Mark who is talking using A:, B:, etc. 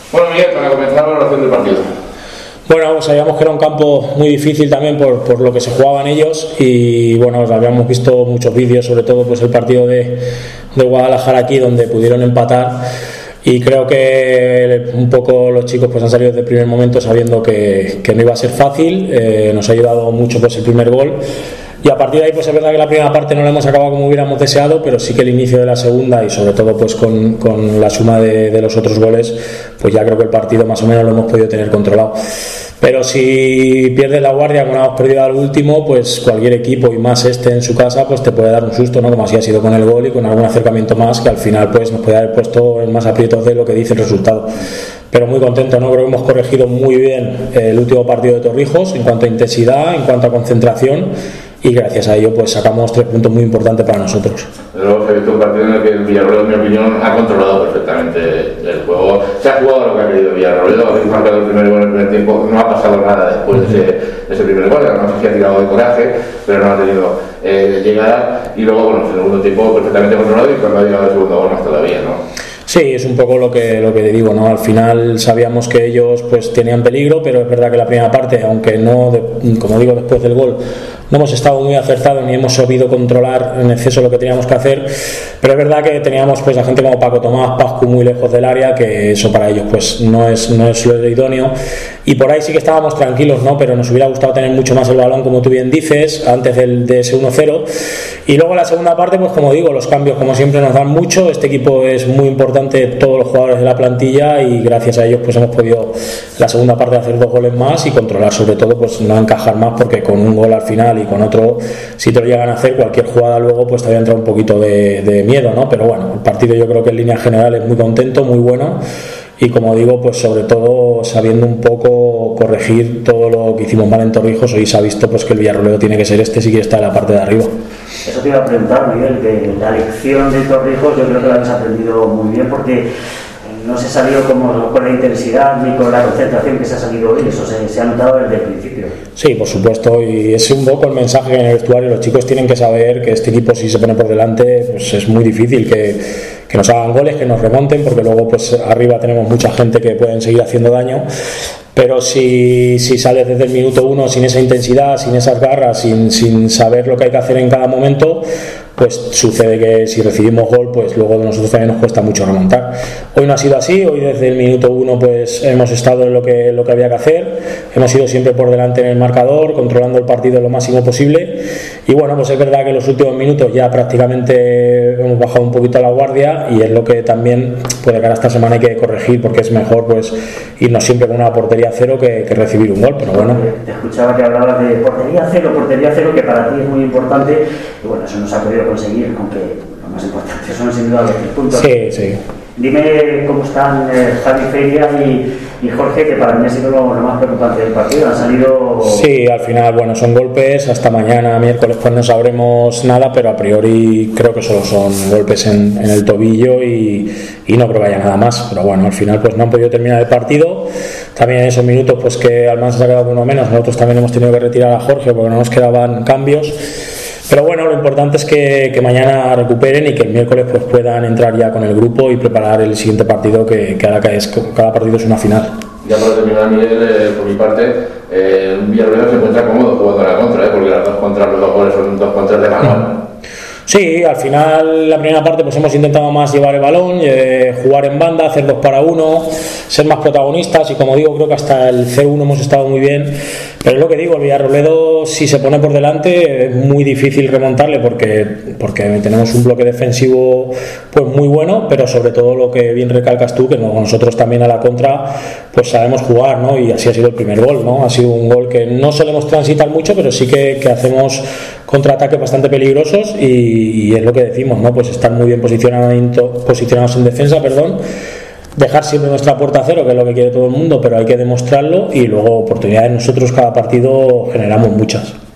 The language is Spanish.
A: Bueno, Miguel, para comenzar la valoración del partido.
B: Bueno, sabíamos que era un campo muy difícil también por lo que se jugaban ellos y bueno, habíamos visto muchos vídeos, sobre todo pues el partido de Guadalajara aquí donde pudieron empatar y creo que un poco los chicos pues han salido desde el primer momento sabiendo que no iba a ser fácil. Nos ha ayudado mucho pues el primer gol. Y a partir de ahí pues es verdad que la primera parte no la hemos acabado como hubiéramos deseado, pero sí que el inicio de la segunda y sobre todo pues con la suma de los otros goles pues ya creo que el partido más o menos lo hemos podido tener controlado. Pero si pierdes la guardia como hemos perdido al último, pues cualquier equipo y más en su casa pues te puede dar un susto, ¿no? Como así ha sido con el gol y con algún acercamiento más que al final pues nos puede haber puesto en más aprietos de lo que dice el resultado. Pero muy contento, ¿no? Creo que hemos corregido muy bien el último partido de Torrijos en cuanto a intensidad, en cuanto a concentración y gracias a ello pues sacamos 3 puntos muy importantes para nosotros.
A: Luego se ha visto un partido en el que el Villarroel, en mi opinión, ha controlado perfectamente el juego. Se ha jugado lo que ha querido Villarroel, habéis marcado el primer gol en el primer tiempo, no ha pasado nada después de ese primer gol, no sé si ha tirado de coraje, pero no ha tenido llegada y luego bueno, en el segundo tiempo perfectamente controlado y cuando ha llegado el segundo gol más todavía, ¿no?
B: Sí, es un poco lo que te digo, ¿no? Al final sabíamos que ellos pues tenían peligro, pero es verdad que la primera parte, aunque no, como digo, después del gol, no hemos estado muy acertados ni hemos sabido controlar en exceso lo que teníamos que hacer, pero es verdad que teníamos pues a gente como Paco Tomás, Pascu muy lejos del área, que eso para ellos pues no es lo idóneo, y por ahí sí que estábamos tranquilos, ¿no? Pero nos hubiera gustado tener mucho más el balón, como tú bien dices, antes de ese 1-0, y luego la segunda parte, pues como digo, los cambios como siempre nos dan mucho, este equipo es muy importante, todos los jugadores de la plantilla, y gracias a ellos pues hemos podido la segunda parte hacer 2 goles más y controlar, sobre todo pues no encajar más, porque con un gol al final y con otro, si te lo llegan a hacer cualquier jugada luego pues te había entrado un poquito de miedo, ¿no? Pero bueno, el partido yo creo que en líneas generales muy contento, muy bueno, y como digo pues sobre todo sabiendo un poco corregir todo lo que hicimos mal en Torrijos. Hoy se ha visto pues que el Villarrobledo tiene que ser si quiere estar en la parte de arriba.
C: Eso te iba a preguntar, Miguel, que la lección de Torrijos yo creo que la habéis aprendido muy bien, porque no se ha salido como con la intensidad ni con la concentración que se ha salido hoy, eso se ha notado desde el principio.
B: Sí, por supuesto, y es un poco el mensaje en el vestuario. Los chicos tienen que saber que este equipo, si se pone por delante, pues es muy difícil que nos hagan goles, que nos remonten, porque luego pues arriba tenemos mucha gente que pueden seguir haciendo daño. Pero si sales desde el minuto 1 sin esa intensidad, sin esas garras, sin saber lo que hay que hacer en cada momento, pues sucede que si recibimos gol, pues luego de nosotros también nos cuesta mucho remontar. Hoy no ha sido así, hoy desde el minuto 1 pues hemos estado en lo que había que hacer, hemos ido siempre por delante en el marcador, controlando el partido lo máximo posible, y bueno, pues es verdad que en los últimos minutos ya prácticamente hemos bajado un poquito la guardia, y es lo que también puede cara a esta semana hay que corregir, porque es mejor pues irnos siempre con una portería cero que recibir un gol, pero bueno.
C: Te escuchaba que hablabas de portería cero, que para ti es muy importante, y bueno, eso nos ha podido conseguir, aunque lo más importante son sin duda los 3 puntos.
B: Sí.
C: Dime cómo están Javi Feria y Jorge, que para mí ha sido lo más preocupante del partido. Han salido...
B: Sí, al final, bueno, son golpes. Hasta mañana, miércoles, pues no sabremos nada, pero a priori creo que solo son golpes en el tobillo y no creo que haya nada más. Pero bueno, al final pues no han podido terminar el partido. También en esos minutos pues que Almansa se ha quedado uno menos, nosotros también hemos tenido que retirar a Jorge porque no nos quedaban cambios. Pero bueno, lo importante es que mañana recuperen y que el miércoles pues puedan entrar ya con el grupo y preparar el siguiente partido, que cada partido es una final.
A: Ya para terminar, Miguel, por mi parte, Villarrobledo se encuentra cómodo jugando a la contra, porque las 2 contras, los 2 goles son 2 contras de manual.
B: Sí, al final la primera parte pues hemos intentado más llevar el balón, jugar en banda, hacer 2 para 1, ser más protagonistas, y como digo, creo que hasta el 0-1 hemos estado muy bien. Pero es lo que digo, el Villarrobledo, si se pone por delante es muy difícil remontarle, porque tenemos un bloque defensivo pues muy bueno, pero sobre todo lo que bien recalcas tú, que nosotros también a la contra pues sabemos jugar, ¿no? Y así ha sido el primer gol, ¿no? Ha sido un gol que no solemos transitar mucho, pero sí que hacemos contraataques bastante peligrosos, y es lo que decimos, ¿no? Pues estar muy bien posicionados en defensa, dejar siempre nuestra puerta a cero, que es lo que quiere todo el mundo, pero hay que demostrarlo, y luego oportunidades nosotros cada partido generamos muchas.